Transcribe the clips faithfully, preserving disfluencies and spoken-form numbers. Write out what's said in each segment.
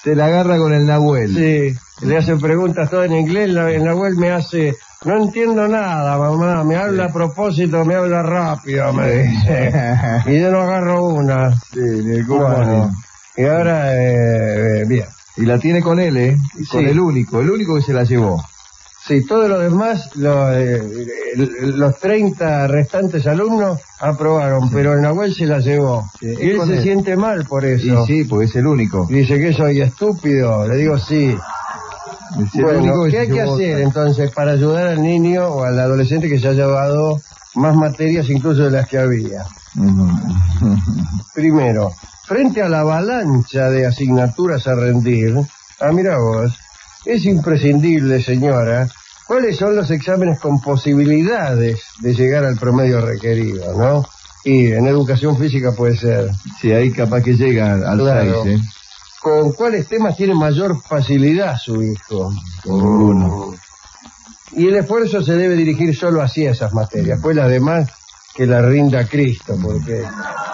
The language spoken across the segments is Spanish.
Se la agarra con el Nahuel. Sí, le hace preguntas todas en inglés, el Nahuel me hace, no entiendo nada, mamá, me habla a propósito, me habla rápido, me dice, y yo no agarro una. Sí, ni el bueno, y ahora, eh, eh, bien. Y la tiene con él, ¿eh? Con sí. el único, el único que se la llevó. Sí, todo lo demás, lo, eh, los treinta restantes alumnos aprobaron, sí. Pero el Nahuel se la llevó. Sí, y él se él. siente mal por eso. Y sí, porque es el único. Y dice que soy estúpido, le digo sí. Bueno, ¿qué hay que hacer entonces para ayudar al niño o al adolescente que se ha llevado más materias incluso de las que había? Uh-huh. Primero, frente a la avalancha de asignaturas a rendir, ah, mira vos, es imprescindible, señora, cuáles son los exámenes con posibilidades de llegar al promedio requerido, ¿no? Y en educación física puede ser. Sí, ahí capaz que llega al claro. seis, ¿eh? ¿Con cuáles temas tiene mayor facilidad su hijo? Con ninguno. Y el esfuerzo se debe dirigir solo hacia esas materias, pues las demás que la rinda Cristo, porque...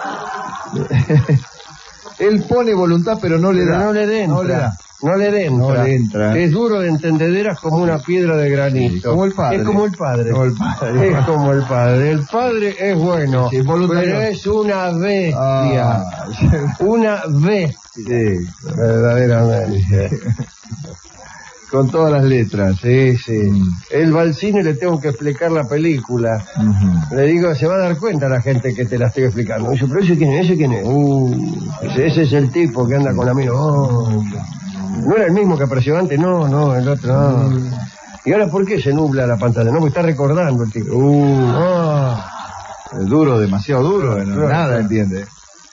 Él pone voluntad, pero no le pero da. No le entra. No le da. No le entra. No le entra. Es duro de entendederas como una piedra de granito. Sí, como el padre. Es como el padre. Como el padre. Es como el padre. El padre es bueno, sí, pero es una bestia. Ah. Una bestia. Sí, verdaderamente. Con todas las letras. Sí, sí. Mm. Él va al cine y le tengo que explicar la película. Uh-huh. Le digo, se va a dar cuenta la gente que te la estoy explicando. Dice, pero ese quién es, ese quién es. Uh, ese, ese es el tipo que anda con la mira. Oh, no era el mismo que apareció antes, no, no, el otro, no. Uh. ¿Y ahora por qué se nubla la pantalla? No, porque está recordando el tipo. Uh, oh. Es duro, demasiado duro, no, claro, nada claro. Entiende.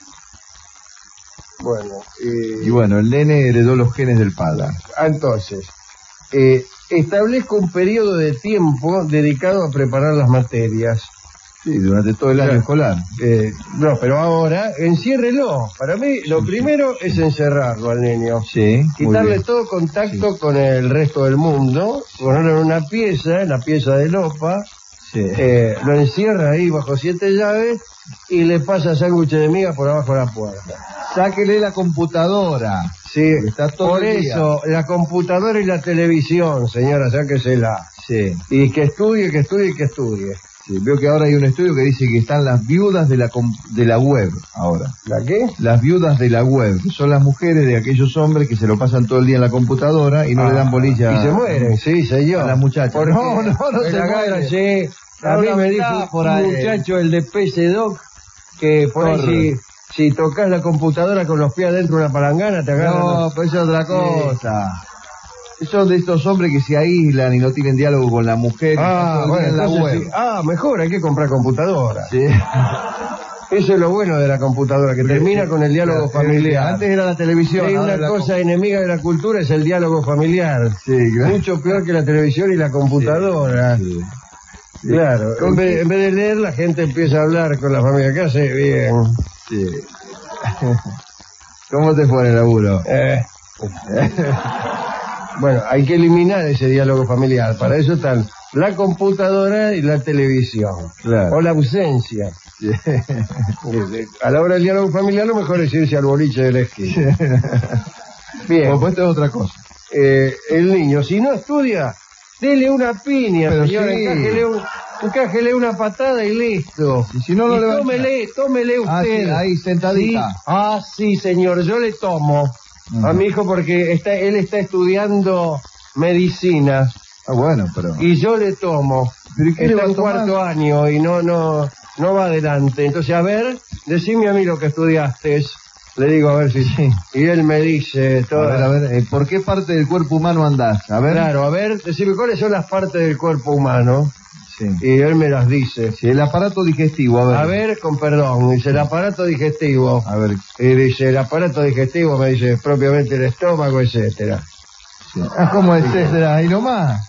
Bueno, eh, y bueno, el nene heredó los genes del padre. Entonces, eh, establezco un periodo de tiempo dedicado a preparar las materias. Sí, durante todo el claro. año escolar. Eh, no, pero ahora, enciérrelo. Para mí, lo primero es encerrarlo al niño. Sí. Quitarle todo contacto sí. con el resto del mundo, ponerlo en una pieza, en la pieza de Lopa, sí. eh, lo encierra ahí bajo siete llaves y le pasa sándwiches de miga por abajo de la puerta. Sáquele la computadora. Sí, está todo por eso, la computadora y la televisión, señora, sáquesela. Sí. Y que estudie, que estudie, que estudie. Sí, veo que ahora hay un estudio que dice que están las viudas de la de la web ahora. ¿La qué? Las viudas de la web, que son las mujeres de aquellos hombres que se lo pasan todo el día en la computadora y no ah, le dan bolilla. Y se mueren, sí, señor. A las muchachas. Porque no, no, no se mueren. Sí, a mí me dijo por un muchacho, el de P C Doc, que por Corre. ahí si, si tocas la computadora con los pies adentro de una palangana te agarran. No, los... pues es otra cosa. Sí. Son de estos hombres que se aíslan y no tienen diálogo con la mujer. Ah, bueno, la web. Sí. Ah, mejor, hay que comprar computadora. Sí. Eso es lo bueno de la computadora, que termina con el diálogo claro, familiar. Antes era la televisión. Hay una cosa la... enemiga de la cultura, es el diálogo familiar. Sí, claro. Mucho peor que la televisión y la computadora. Sí, sí. Sí. Claro, en vez, en vez de leer, la gente empieza a hablar con la familia. ¿Qué hace? Bien. Sí. ¿Cómo te fue el laburo? Eh. Bueno, hay que eliminar ese diálogo familiar. Para eso están la computadora y la televisión. Claro. O la ausencia. Sí. A la hora del diálogo familiar, lo mejor es irse al boliche de la esquina. Sí. Bien. O esto es otra cosa. Eh, el niño, si no estudia, dele una piña, pero señora, sí. encájele, un, encájele una patada y listo. Y si no, no y le va tómele, a... tómele usted. Ah, sí, ahí sentadita. ¿Sí? Ah, sí, señor, yo le tomo. Uh-huh. A mi hijo porque está, él está estudiando medicina. Ah, bueno, pero... Y yo le tomo. ¿Pero qué está le en cuarto año y no, no, no va adelante. Entonces, a ver, decime a mí lo que estudiaste. Le digo, a ver si sí. Y él me dice... Todo... A ver, a ver, eh, ¿por qué parte del cuerpo humano andás? A ver. Claro, a ver, decime, ¿cuáles son las partes del cuerpo humano? Sí. Y él me las dice. Sí, el aparato digestivo, a ver. A ver, con perdón, dice el aparato digestivo. A ver. Y dice, el aparato digestivo me dice propiamente el estómago, etcétera. Sí. Ah, ¿cómo etcétera? Ahí nomás.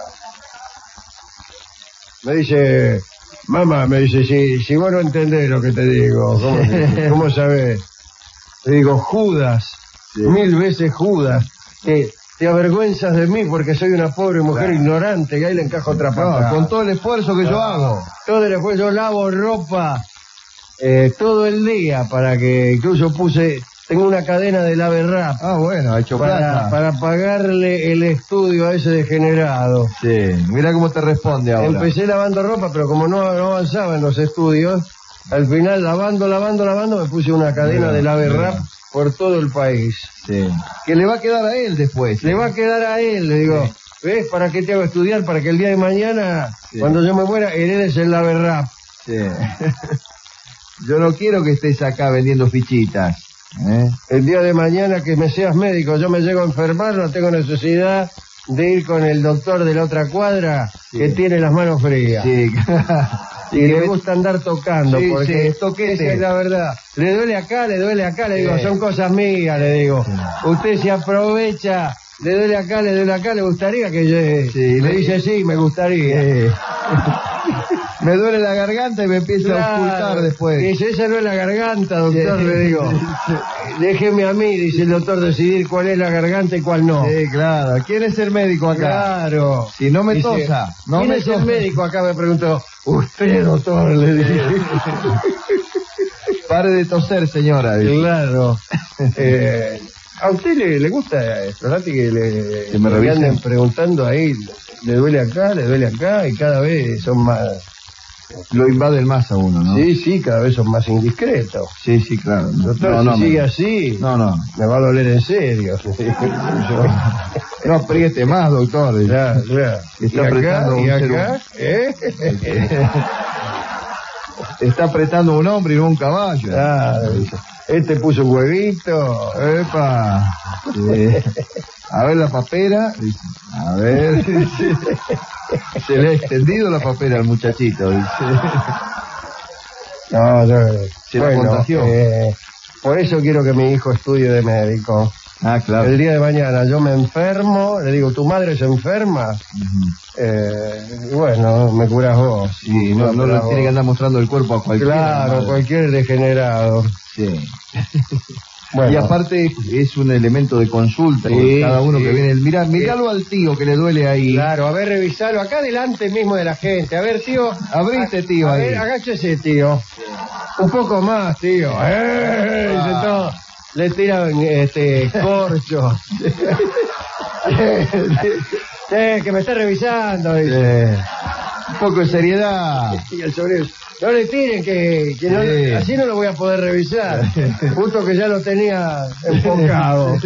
Me dice, mamá, me dice, si, si vos no entendés lo que te digo, ¿cómo, te, ¿cómo sabés? Le digo, Judas, sí. Mil veces Judas, que te avergüenzas de mí porque soy una pobre mujer claro. ignorante y ahí le encajo otra patada. No, con todo el esfuerzo que no. yo hago. Todo el esfuerzo, yo lavo ropa eh, todo el día para que incluso puse tengo una cadena del Ave Rap. Ah, bueno, ha hecho para, plata. Para pagarle el estudio a ese degenerado. Sí, mira cómo te responde ahora. Empecé lavando ropa, pero como no, no avanzaba en los estudios, al final lavando, lavando, lavando, me puse una cadena del Ave Rap por todo el país. Sí. Que le va a quedar a él después. Le va a quedar a él, le digo. Sí. ¿Ves? ¿Para qué te hago estudiar? Para que el día de mañana, sí, cuando yo me muera, heredes el Ave Rap. Sí. Yo no quiero que estés acá vendiendo fichitas. ¿eh? El día de mañana que me seas médico, yo me llego a enfermar, no tengo necesidad de ir con el doctor de la otra cuadra, sí, que tiene las manos frías. Sí. Y, y le me... gusta andar tocando, sí, porque sí, toquete. Esa es la verdad. Le duele acá, le duele acá, le digo, sí, son cosas mías, le digo. Sí. Usted se aprovecha, le duele acá, le duele acá, le gustaría que yo... Sí, me le... dice, sí, me gustaría. Sí. Me duele la garganta y me empieza, claro, a ocultar después. Dice, esa no es la garganta, doctor, sí, le digo. Déjeme a mí, dice el doctor, decidir cuál es la garganta y cuál no. Sí, claro. ¿Quién es el médico acá? Claro. Si no me dice, tosa. No ¿quién me es tosa? El médico acá? Me preguntó. Usted, doctor, le dije. Pare de toser, señora. Dice. Claro. eh, ¿A usted le, le gusta, Florati, que le, que me le anden preguntando ahí? Le duele acá, le duele acá, y cada vez son más... Lo invaden más a uno, ¿no? Sí, sí, cada vez son más indiscretos. Sí, sí, claro. Doctor, no, si no, sigue me... así, no, no, me va a doler en serio. No apriete más, doctor. Claro, claro. Está ¿Y apretando acá? un ¿Y acá? ser... ¿Eh? Está apretando un hombre y no un caballo. Claro, este puso un huevito. Epa. Sí. A ver la papera. A ver. Se le ha extendido la papera al muchachito. Dice. No, no. Se bueno, la contagió. Eh, por eso quiero que mi hijo estudie de médico. Ah, claro. El día de mañana yo me enfermo, le digo, ¿tu madre se enferma? Uh-huh. eh, bueno, me curas vos. Sí, no, no le tiene que andar mostrando el cuerpo a cualquiera. Claro, madre. Cualquier degenerado. Sí. Bueno. Y aparte es un elemento de consulta, sí, cada uno, sí, que viene, mirá, miralo al tío que le duele ahí. Claro, a ver, revisalo acá delante mismo de la gente. A ver, tío. Abriste, tío, a, a ahí. ver, agáchese, tío. Sí. Un poco más, tío. ¡Eh! Dice todo. Le tiran este corcho. Sí, que me está revisando. Dice. Sí. Un poco de seriedad. Y el sobrino, no le tiren, que, que no, sí, así no lo voy a poder revisar. Justo que ya lo tenía enfocado.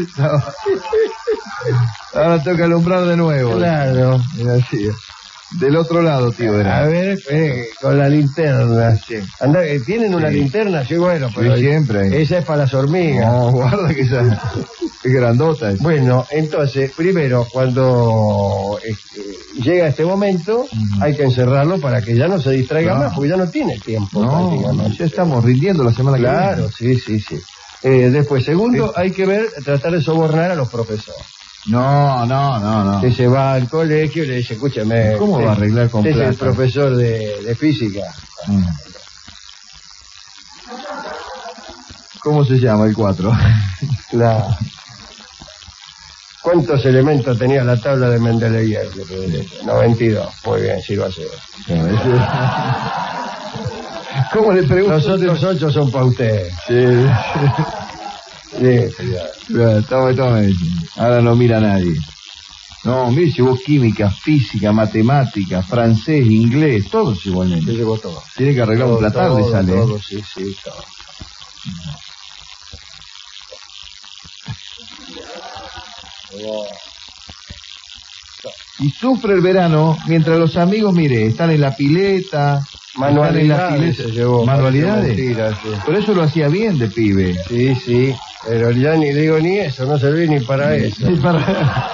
Ahora tengo que alumbrar de nuevo. Claro. Así. Del otro lado, tío. Era. A ver, eh, con la linterna. Sí. Anda, ¿tienen una, sí, linterna? Sí, bueno, pero sí, siempre. Esa es para las hormigas. No, guarda que esa es grandota. Esa. Bueno, entonces, primero, cuando este, llega este momento, uh-huh, hay que encerrarlo para que ya no se distraiga, no, más, porque ya no tiene tiempo. No, ya estamos rindiendo la semana claro, que viene. Claro, sí, sí, sí. Eh, después, segundo, sí, hay que ver, tratar de sobornar a los profesores. No, no, no, no. Que se va al colegio y le dice, escúchame. ¿Cómo usted, va a arreglar con plata? Es el profesor de, de física. Mm. ¿Cómo se llama el cuatro? La... ¿Cuántos elementos tenía la tabla de Mendeleev? noventa y dos. Muy bien, sí lo hace. ¿Cómo le pregunto? Los otros ocho son para usted. Sí. Sí, sí, ya. Tome, tome. Ahora no mira a nadie. No, mire, llevó química, física, matemática, francés, inglés, todos igualmente. Se llevó todo. Tiene que arreglar todo, un platar, todo, le sale. Todo, sí, sí, todo. Y sufre el verano mientras los amigos, mire, están en la pileta. Manualidades se llevó. ¿Manualidades? Mentira, sí. Pero eso lo hacía bien de pibe. Sí, sí. Pero ya ni digo ni eso, no serví ni para eso. Ni para...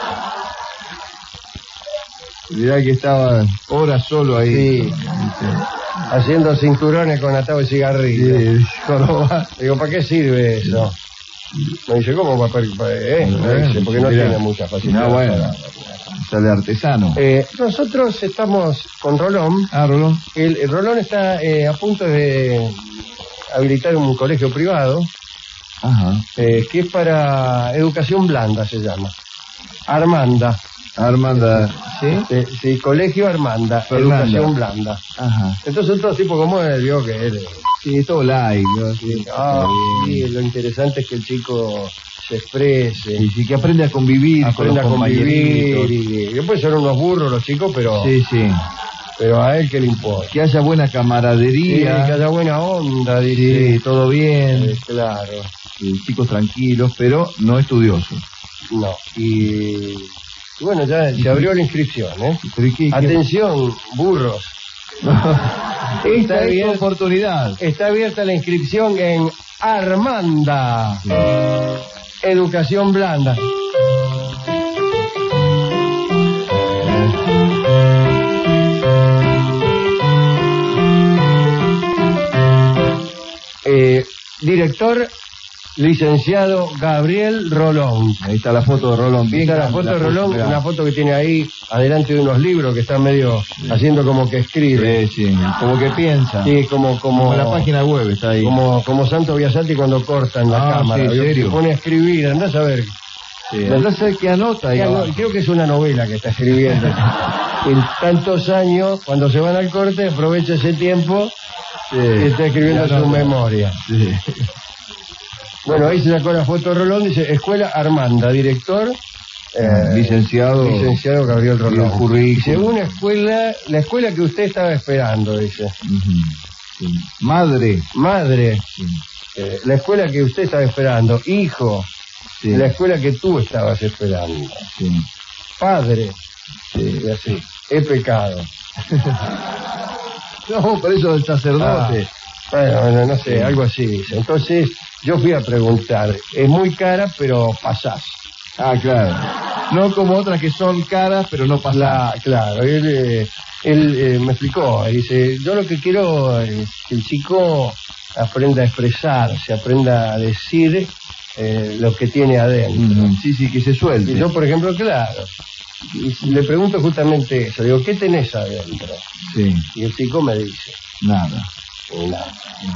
Mirá que estaba horas solo ahí. Sí. Sí. Haciendo cinturones con atado de cigarrillo. Sí. Digo, ¿para qué sirve eso? Me dice, ¿cómo va a per... eh? Bueno, dice, porque no mirá, tiene mucha facilidad. No, bueno. Sale artesano. Eh, nosotros estamos con Rolón. Ah, Rolón. El, el Rolón está eh, a punto de habilitar un colegio privado. Ajá. Eh, que es para educación blanda, se llama. Armanda. Armanda, ¿sí? Este, sí, Colegio Armanda, Fernanda. Educación blanda. Ajá. Entonces son todos tipos como él, vio que él... Sí, es todo light, ¿no? Sí, ah, sí, lo interesante es que el chico se exprese. Sí, sí, que aprende a convivir aprende con los a convivir y, y después son unos burros los chicos, pero... Sí, sí. Pero a él que le importa. Que haya buena camaradería. Sí, que haya buena onda, dice. Sí, todo bien. Sí, claro. Sí, chicos tranquilos, pero no estudiosos. No. Y, y bueno, ya se abrió la inscripción, ¿eh? ¿Pero qué, qué? Atención, burros. Esta es tu oportunidad. Está abierta la inscripción en Armanda. Sí. Educación blanda. Eh, director, licenciado Gabriel Rolón. Ahí está la foto de Rolón. Bien, está la foto de Rolón, foto, una foto que tiene ahí adelante de unos libros que están medio sí. haciendo como que escribe. Sí, sí, como que piensa. Sí, como como, como la página web está ahí. Como como Santo Biasati cuando cortan la ah, cámara. Sí, ¿serio? Se pone a escribir, andás a ver. Sí, andás a ver qué anota ahí. Creo que es una novela que está escribiendo. En tantos años, cuando se van al corte, aprovecha ese tiempo. Sí, y está escribiendo su memoria. Sí. Bueno, ahí se sacó la foto de Rolón, dice Escuela Armanda, director eh, licenciado licenciado Gabriel Rolón. Y según escuela, la escuela que usted estaba esperando, dice. Uh-huh. Sí. Madre. Madre. Sí. Eh, la escuela que usted estaba esperando. Hijo. Sí. La escuela que tú estabas esperando. Sí. Padre. Sí. Y así. He pecado. No, por eso el sacerdote. Ah, bueno, bueno, no sé, sí. algo así dice. Entonces, yo fui a preguntar. Es muy cara, pero pasás. Ah, claro. No como otras que son caras, pero no pasás. La, claro, él, eh, él eh, me explicó. Dice, yo lo que quiero es que el chico aprenda a expresarse, aprenda a decir eh, lo que tiene adentro. Mm, sí, sí, que se suelte. Y yo, por ejemplo, claro. Y le pregunto justamente eso, digo, ¿qué tenés adentro? Sí. Y el chico me dice, nada. Nada.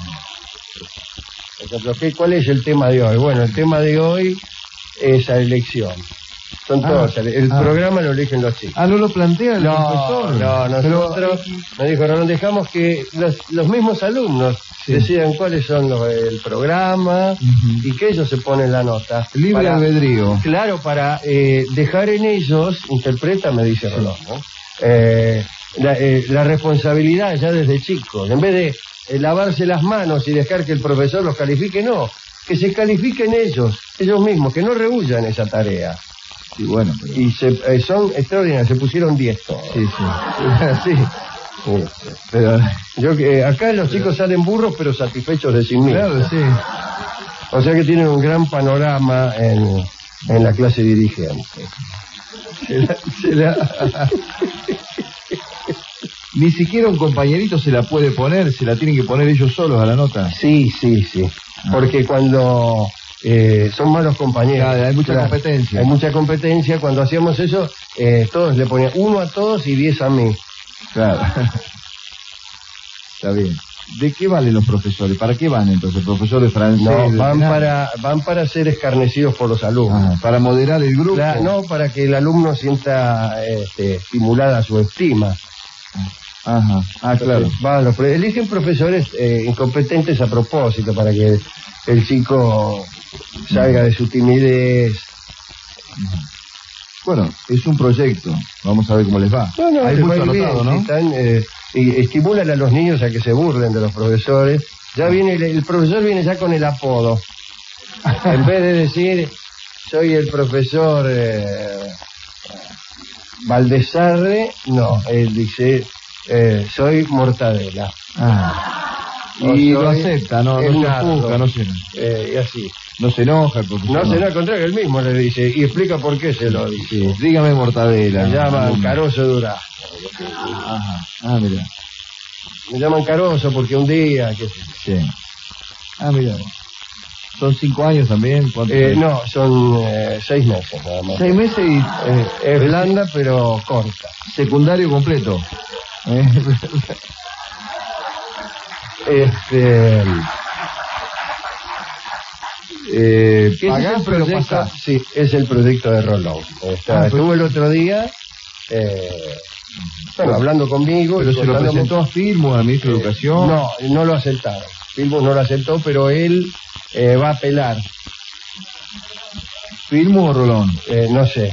Por ejemplo, ¿qué, ¿cuál es el tema de hoy? Bueno, el tema de hoy es la elección. Son ah, todos, el ah. programa lo eligen los chicos. Ah, ¿no lo plantea el no, profesor? No, nosotros, Pero... me dijo, no, dejamos que los, los mismos alumnos sí. decidan cuáles son los, el programa uh-huh. y que ellos se ponen la nota. Libre para, albedrío. Claro, para eh, dejar en ellos, interpreta, me dice Rolón, ¿no? eh, la, eh, la responsabilidad ya desde chicos, en vez de eh, lavarse las manos y dejar que el profesor los califique, no, que se califiquen ellos, ellos mismos, que no rehuyan esa tarea. Sí, bueno, pero... Y se, eh, son extraordinarios, se pusieron diez todos. Sí, sí. sí. sí. Pero yo eh, acá los chicos salen burros, pero satisfechos de sí mismos. Claro, sí. O sea que tienen un gran panorama en, en la clase dirigente. Se la, se la... Ni siquiera un compañerito se la puede poner, se la tienen que poner ellos solos a la nota. Sí, sí, sí. Ah. Porque cuando eh, son malos compañeros. Claro, hay mucha claro, competencia. Hay mucha competencia. Cuando hacíamos eso, eh, todos le ponían uno a todos y diez a mí. Claro. Está bien. ¿De qué valen los profesores? ¿Para qué van entonces? ¿Profesores franceses? No, van para, van para ser escarnecidos por los alumnos. Ah, ¿para moderar el grupo? Claro, no, para que el alumno sienta este, estimulada su estima. Ajá, ah, claro. Va, los, eligen profesores eh, incompetentes a propósito para que el chico salga de su timidez. Bueno, es un proyecto. Vamos a ver cómo les va. No, no, hay mucho anotado, ¿no? Están, eh, y estimulan a los niños a que se burlen de los profesores. Ya viene el, el profesor viene ya con el apodo. En vez de decir soy el profesor eh, Valdesarre, no, él dice eh, soy Mortadela. Ah. Y lo acepta, no, no se juzga, no se eh, y así. No se enoja el profesor. No se enoja, al contrario, él mismo le dice y explica por qué se lo dice. Sí, dígame Mortadela. Me llaman Caroso Durazno. Ajá, ah, mira. Me llaman Caroso porque un día... Que... Sí. Ah, mira. ¿Son cinco años también? Eh, no, son eh, seis meses nada más. Seis meses y... Eh, es blanda pero corta. Secundario completo. ¿Eh? Este... Eh, ¿Qué es el proyecto? Sí, es el proyecto de Rolón. Está, ah, estuvo pues... el otro día, eh, bueno, hablando conmigo. ¿Pero se lo presentó a Filmus, al ministro de Educación? No, no lo aceptaron. Filmus no lo aceptó, pero él eh, va a apelar. ¿Filmus o Rolón? Eh, no sé.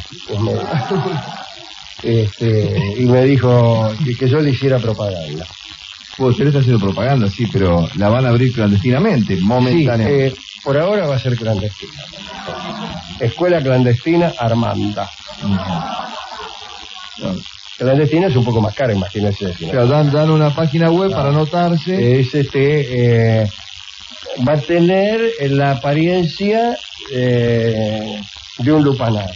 Este, y me dijo que, que yo le hiciera propaganda. Pues usted está haciendo propaganda, sí, pero la van a abrir clandestinamente, momentáneamente. Sí, eh, por ahora va a ser clandestina. Escuela clandestina Armanda. Uh-huh. Clandestina es un poco más cara, imagínense. O sea, dan, dan una página web no. para anotarse. Es este, eh, va a tener la apariencia eh, de un lupanar.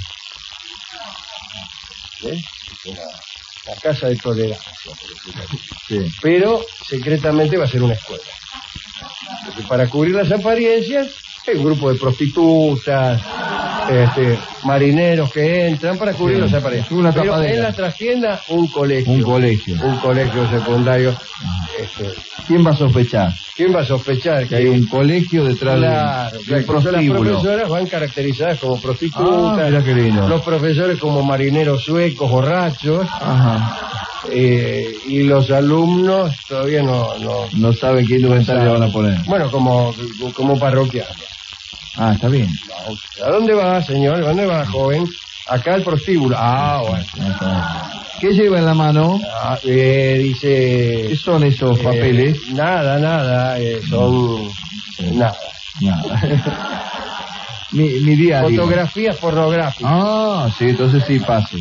¿Eh? Una, una casa de tolerancia, sí. Pero secretamente va a ser una escuela. Porque para cubrir las apariencias hay un grupo de prostitutas, este, marineros que entran para cubrir sí. las apariencias. Una Pero tapadera. En la trastienda un colegio. Un colegio. Un colegio secundario. Este, ¿Quién va a sospechar? ¿Quién va a sospechar? Que hay un colegio detrás claro, de un prostíbulo. Las profesoras van caracterizadas como prostitutas. Ah, mira qué lindo. Los profesores como marineros suecos, borrachos. Ajá. Eh, y los alumnos todavía no no, no saben qué indumentaria van a poner. Bueno, como, como parroquianos. Ah, está bien. ¿A dónde va, señor? ¿A dónde va, joven? Acá al prostíbulo. Ah, bueno. ¿Qué lleva en la mano? Ah, eh, dice... ¿Qué son esos papeles? Eh, nada, nada. Eh, son... Eh, nada. Nada. mi, mi diario. Fotografías pornográficas. Ah, sí, entonces sí, pase.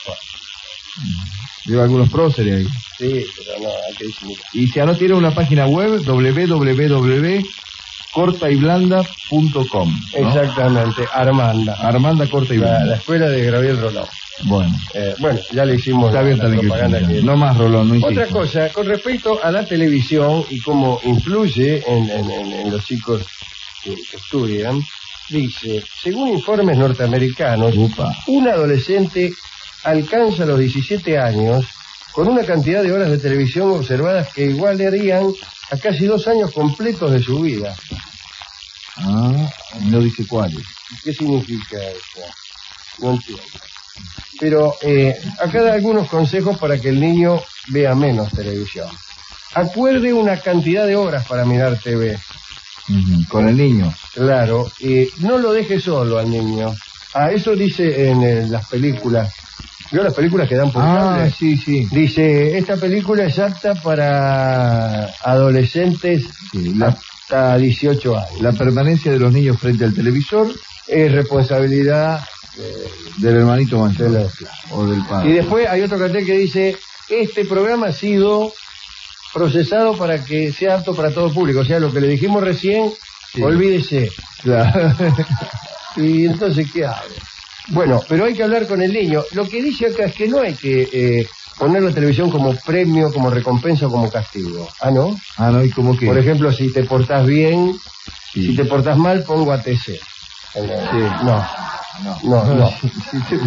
Lleva algunos próceres ahí. Sí, pero no, hay que disimular. Y si ahora tiene una página web, doble u doble u doble u punto corta y blanda punto com, ¿no? Exactamente, Armanda. Armanda Corta y Blanda. La, la escuela de Gabriel Rolón. Bueno. Eh, bueno, ya le hicimos Está la, bien, la propaganda que... que... No más Rolón, no Otra cosa, con respecto a la televisión y cómo influye en, en, en, en los chicos que, que estudian, dice, según informes norteamericanos, Upa. un adolescente alcanza los diecisiete años con una cantidad de horas de televisión observadas que igualarían a casi dos años completos de su vida. Ah, no dice cuáles. ¿Qué significa eso? No entiendo. Pero eh, acá da algunos consejos para que el niño vea menos televisión. Acuerde una cantidad de horas para mirar T V. Uh-huh. ¿Con el niño? Claro, y no lo deje solo al niño. Ah, eso dice en, en las películas. ¿Vio las películas que dan por ah, cable? sí, sí. Dice, esta película es apta para adolescentes sí, la, hasta dieciocho años. La permanencia de los niños frente al televisor es responsabilidad eh, del hermanito mayor de o del padre. Y después hay otro cartel que dice, este programa ha sido procesado para que sea apto para todo público. O sea, lo que le dijimos recién, sí. olvídese. Claro. Y entonces, ¿qué hago? Bueno, pero hay que hablar con el niño. Lo que dice acá es que no hay que eh, poner la televisión como premio, como recompensa o como castigo. ¿Ah, no? Ah, no, ¿y cómo qué? Por ejemplo, si te portás bien, sí. si te portás mal, pongo A T C. Sí. No, no, no. no. Si te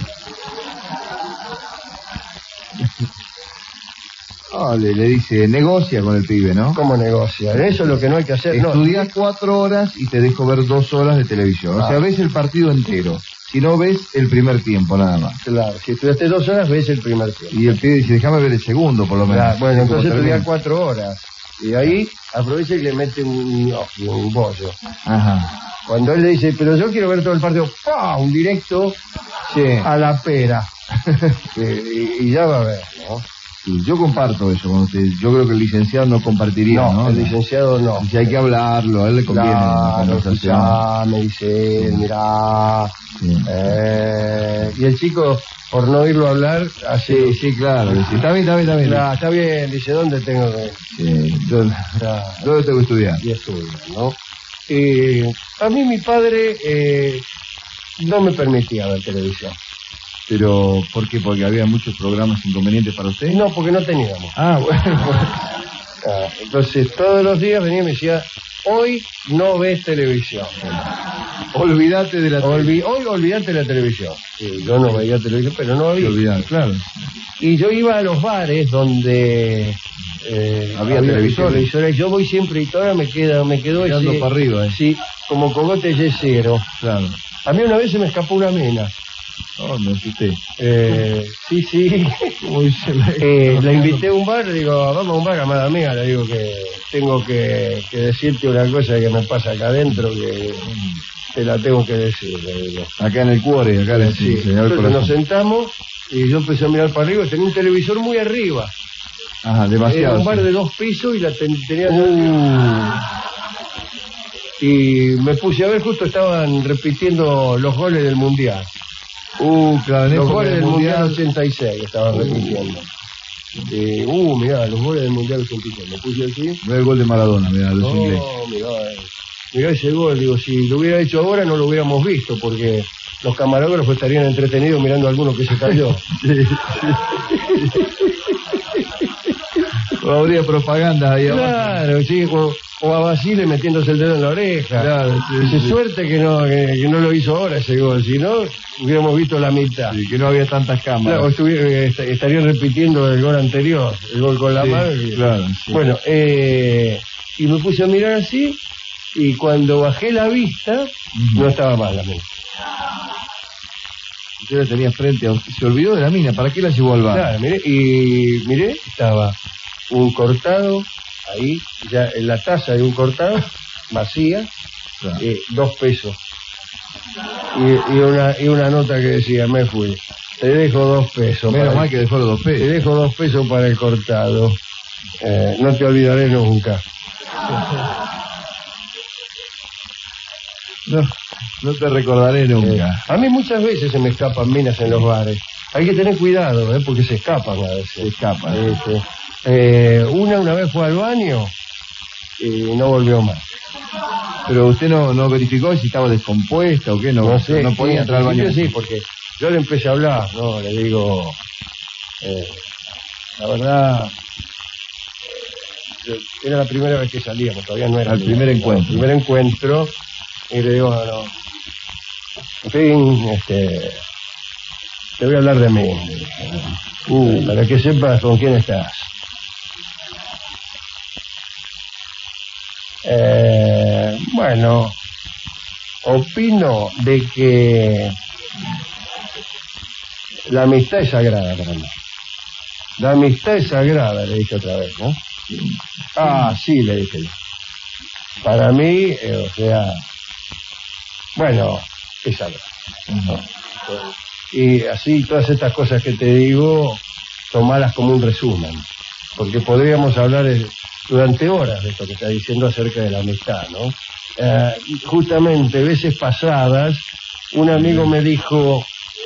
Oh, le, le dice, negocia con el pibe, ¿no? ¿Cómo negocia? Eso es lo que no hay que hacer. Estudias no. cuatro horas y te dejo ver dos horas de televisión. Ah. O sea, ves el partido entero. Si no, ves el primer tiempo, nada más. Claro, si estudiaste dos horas, ves el primer tiempo. Y el pibe dice, déjame ver el segundo, por lo menos. Claro, bueno, entonces estudias cuatro horas. Y ahí aprovecha y le mete un, un, un bollo. Ajá. Cuando él le dice, pero yo quiero ver todo el partido, ¡pah! Un directo sí. a la pera. y, y ya va a ver, ¿no? Sí, yo comparto eso con usted. Yo creo que el licenciado no compartiría, ¿no? No, el licenciado no. Si hay que hablarlo, a él le conviene claro, la conversación. Ya, me dice, mirá. Sí. Eh, y el chico, por no oírlo hablar, así. Sí, sí, claro. Dice, está bien, está bien, está bien. Claro, está bien, dice, ¿dónde tengo que...? Sí, ¿dónde, claro. ¿Dónde tengo que estudiar? Y estudio, ¿no? Eh, a mí mi padre eh, no me permitía ver televisión. ¿Pero por qué? ¿Porque había muchos programas inconvenientes para usted? No, porque no teníamos. Ah, bueno. Pues... Ah, entonces, todos los días venía y me decía, hoy no ves televisión. Olvídate de la televisión. Olvi... Hoy olvídate de la televisión. Sí, yo no veía televisión, pero no había. Olvidar, claro. Y yo iba a los bares donde Eh, había, había televisores. televisores. Yo voy siempre y todavía me queda, me quedó ese... para arriba, eh. Sí, como cogote yesero. Claro. A mí una vez se me escapó una mina. Oh, me asusté. Eh, sí, sí. eh, la invité a un bar, le digo, vamos a un bar, amada mía, le digo que tengo que, que decirte una cosa que me pasa acá adentro, que te la tengo que decir, le digo. Acá en el cuore, acá en el sí. Entonces nos sentamos y yo empecé a mirar para arriba, tenía un televisor muy arriba. Ajá, demasiado. Era un bar sí. de dos pisos y la ten, tenía... Uh. Y me puse a ver, justo estaban repitiendo los goles del Mundial. Uh, claro, los goles del Mundial, mundial ochenta y seis estaban uh. repitiendo. Y, uh, mirá, los goles del Mundial ochenta y seis. Me puse así. Mirá el gol de Maradona, mirá, los no, ingleses. Mirá, mirá ese gol. Digo, si lo hubiera hecho ahora no lo hubiéramos visto, porque los camarógrafos estarían entretenidos mirando a alguno que se cayó. Sí. O habría propaganda ahí abajo. Claro, sí, o, o a Basile metiéndose el dedo en la oreja. Claro, sí, sí. Suerte que no, que, que no lo hizo ahora ese gol, si no, hubiéramos visto la mitad. Sí, que no había tantas cámaras. Claro, est estarían repitiendo el gol anterior, el gol con la sí, mano. Y, claro, sí. Bueno, eh, y me puse a mirar así, y cuando bajé la vista, uh-huh. no estaba más la mina. Usted la tenía frente a usted, se olvidó de la mina, ¿para qué la llevó al bar? Claro, miré, y miré, estaba un cortado, ahí, ya en la taza de un cortado, vacía, claro. eh, dos pesos. Y, y, una, y una nota que decía, me fui, te dejo dos pesos. Menos para mal que dejó los dos pesos. Te dejo dos pesos para el cortado, eh, no te olvidaré nunca. No, no te recordaré nunca. Eh, a mí muchas veces se me escapan minas en los bares. Hay que tener cuidado, ¿eh? Porque se escapan a veces. Se escapan. Eh, eh, eh, una una vez fue al baño y no volvió más. Pero usted no, no verificó si estaba descompuesta o qué, no, no sé. No podía sí, entrar al baño. Sí, porque yo le empecé a hablar, ¿no? Le digo, eh, la verdad, eh, era la primera vez que salíamos, todavía no era. Al primer encuentro. El primer encuentro. Y le digo, no, en fin, este, te voy a hablar de mí, uh, para que sepas con quién estás. Eh, bueno, opino de que la amistad es sagrada para mí. La amistad es sagrada, le dije otra vez, ¿no? Ah, sí, le dije yo. Para mí, eh, o sea... Bueno, es algo. Uh-huh. Y así todas estas cosas que te digo, tomalas como un resumen, porque podríamos hablar durante horas de esto que está diciendo acerca de la amistad, ¿no? Eh, justamente, veces pasadas, un amigo me dijo,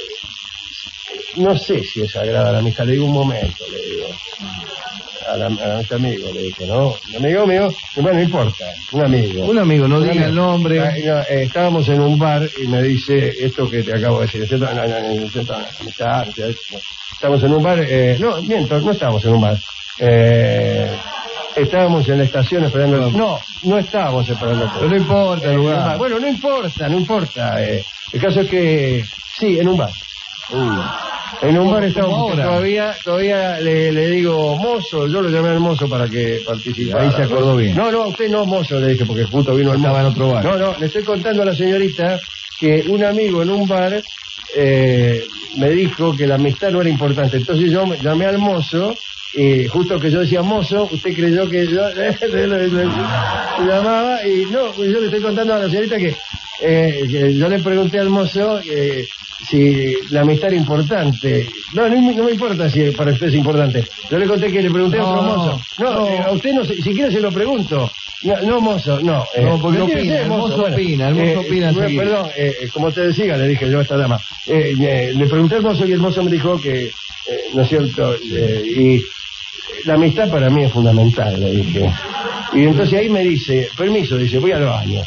no sé si es sagrada la amistad, le digo un momento, le digo, a, la, a este amigo, le dije, ¿no? Un amigo mío, bueno, no importa, un amigo. Un amigo, no diga el nombre. Ah, no, eh, estábamos en un bar y me dice esto que te acabo de decir, ¿cierto? No, no, no, ¿cierto? Amistad, no, estamos en un bar, eh, no, miento, no estábamos en un bar. Eh, estábamos en la estación esperando el... No, no estábamos esperando el... Pero no importa el lugar. Eh, bueno, no importa, no importa. Eh, el caso es que, sí, en un bar. Uh. En un bar estábamos, todavía, todavía le, le digo, mozo, yo lo llamé al mozo para que participara. Ahí se acordó bien. No, no, usted no, mozo, le dije, porque justo vino el mozo. Estaba en otro bar. No, no, le estoy contando a la señorita que un amigo en un bar eh, me dijo que la amistad no era importante. Entonces yo llamé al mozo y justo que yo decía mozo, usted creyó que yo le llamaba y no, yo le estoy contando a la señorita que, eh, que yo le pregunté al mozo eh, si la amistad era importante. No, no, no me importa si para usted es importante. Yo le conté que le pregunté no, a otro mozo. No, no. Eh, a usted no, si quiere se lo pregunto. No, no mozo, no. Eh, no, porque no opina, ser, el mozo, mozo bueno, opina, el mozo eh, opina. Eh, perdón, eh, como te decía, le dije yo a esta dama. Eh, eh, le pregunté al mozo y el mozo me dijo que, eh, ¿no es cierto? Eh, y la amistad para mí es fundamental, le dije. Y entonces ahí me dice, permiso, dice, voy al baño.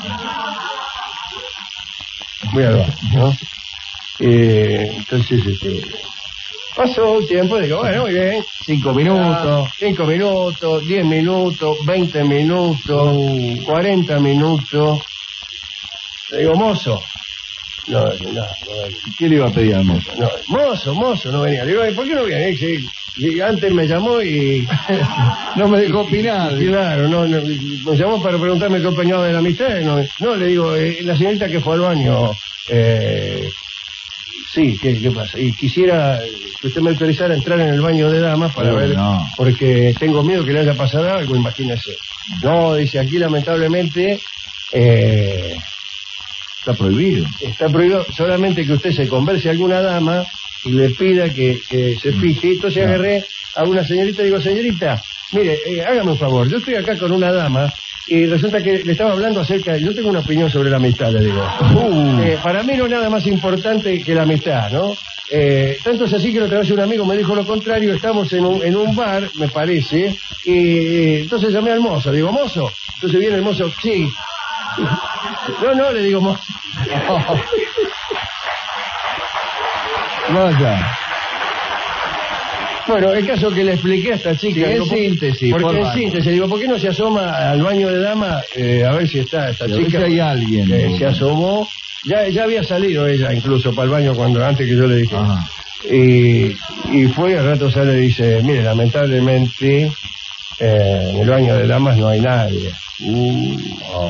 Voy al baño, ¿no? Eh, entonces, este, pasó un tiempo, digo, bueno, muy bien. Cinco minutos. Cinco minutos, diez minutos, veinte minutos, uh. cuarenta minutos. Le digo, mozo. No, no, no, no. ¿Qué le iba a pedir al mozo? No, mozo, mozo, no venía. Le digo, ¿por qué no viene? Sí, Y antes me llamó y... no me dejó opinar. Claro, no, no, me llamó para preguntarme qué opinaba de la amistad. No, no le digo, eh, la señorita que fue al baño... Eh, sí, ¿qué, ¿qué pasa? Y quisiera que usted me autorizara a entrar en el baño de damas para oh, ver... No. Porque tengo miedo que le haya pasado algo, imagínese. No, dice, aquí lamentablemente... Eh, está prohibido. Está prohibido solamente que usted se converse a alguna dama... y le pida que, que se fije. Entonces no. agarré a una señorita y digo, señorita, mire, eh, hágame un favor, yo estoy acá con una dama y resulta que le estaba hablando acerca de... Yo tengo una opinión sobre la amistad, le digo. Uh. Eh, para mí no es nada más importante que la amistad, ¿no? Eh, tanto es así que otra vez un amigo me dijo lo contrario, estamos en un, en un bar, me parece, y eh, entonces llamé al mozo, le digo, mozo, entonces viene el mozo, sí. No, no, le digo, mozo. Vaya. Bueno, el caso que le expliqué a esta chica... Sí, en digo, síntesis. Porque por en baño. síntesis, digo, ¿por qué no se asoma al baño de dama eh, a ver si está esta sí, chica? Si hay alguien. Eh, se asomó, ya, ya había salido ella incluso para el baño cuando antes que yo le dije. Ajá. Y, y fue, al rato sale y dice, mire, lamentablemente eh, en el baño de damas no hay nadie. Uh, oh.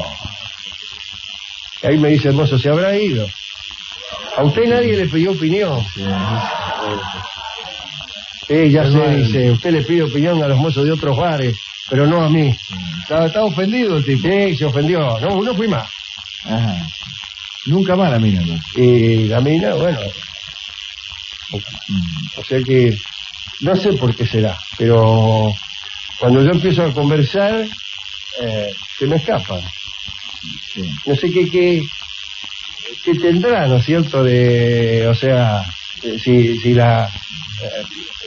Y ahí me dice el mozo, ¿se habrá ido? A usted nadie le pidió opinión. Sí. Eh, ya sé, dice, usted le pide opinión a los mozos de otros bares, pero no a mí. Estaba, estaba ofendido el tipo. Sí, se ofendió. No, no fui más. Ajá. Nunca más la mina, ¿no? Y la mina, bueno, nunca más. Mm. O sea que, no sé por qué será, pero cuando yo empiezo a conversar, eh, se me escapa. Sí. No sé qué, qué, qué tendrá, ¿no es cierto? De, o sea, si, si la... Eh,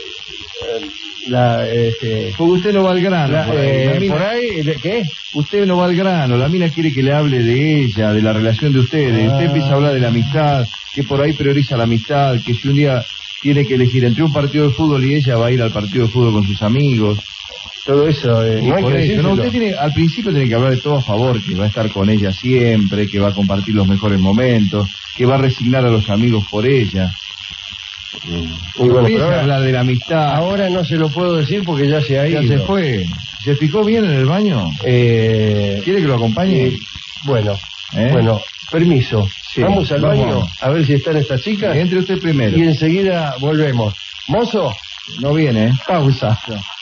La, este, porque usted no va al grano. La, por ahí, eh, la mina, por ahí, ¿qué? Usted no va al grano. La mina quiere que le hable de ella, de la relación de ustedes. Ah. Usted empieza a hablar de la amistad, que por ahí prioriza la amistad, que si un día tiene que elegir entre un partido de fútbol y ella va a ir al partido de fútbol con sus amigos. Todo eso, eh, no hay por que eso, no, usted tiene, al principio tiene que hablar de todo a favor, que va a estar con ella siempre, que va a compartir los mejores momentos, que va a resignar a los amigos por ella. Muy bueno, pero ahora, hablar de la amistad. Ahora no se lo puedo decir porque ya se ha ido. Ya se fue. ¿Se fijó bien en el baño? Eh, ¿Quiere que lo acompañe? Eh, bueno, ¿Eh? bueno, permiso. Sí, vamos al vamos. baño a ver si están estas chicas. Entre usted primero. Y enseguida volvemos. Mozo, no viene. Pausa.